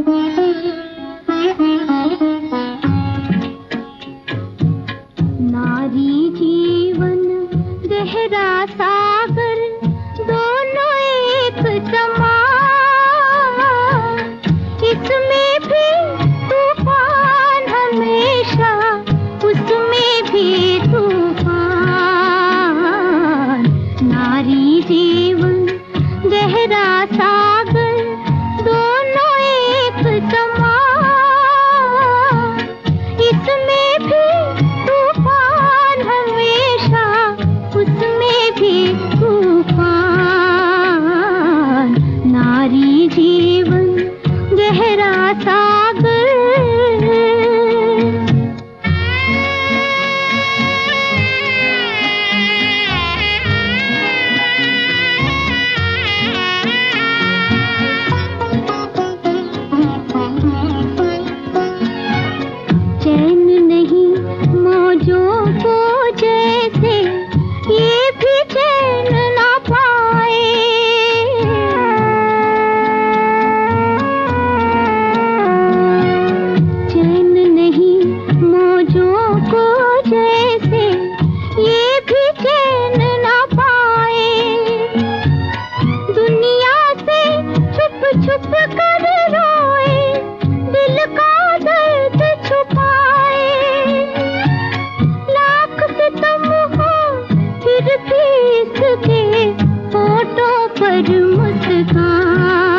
नारी जीवन गहरा सागर, दोनों एक समान, इसमें भी तूफान हमेशा, उसमें भी तूफान। नारी जीवन गहरा सागर, दोनों एक समान, इसमें भी तूफान हमेशा, उसमें भी तूफान। नारी जीवन गहरा सागर। चैन नहीं मौजों को जैसे, ये भी चैन ना पाए। चैन नहीं मौजों को जैसे, ये भी चैन ना पाए। दुनिया से छुप छुप कर रोए, दिल का दर्द छुपाए। लाख सितम हो फिर भी इसके होठों पर मुस्कान।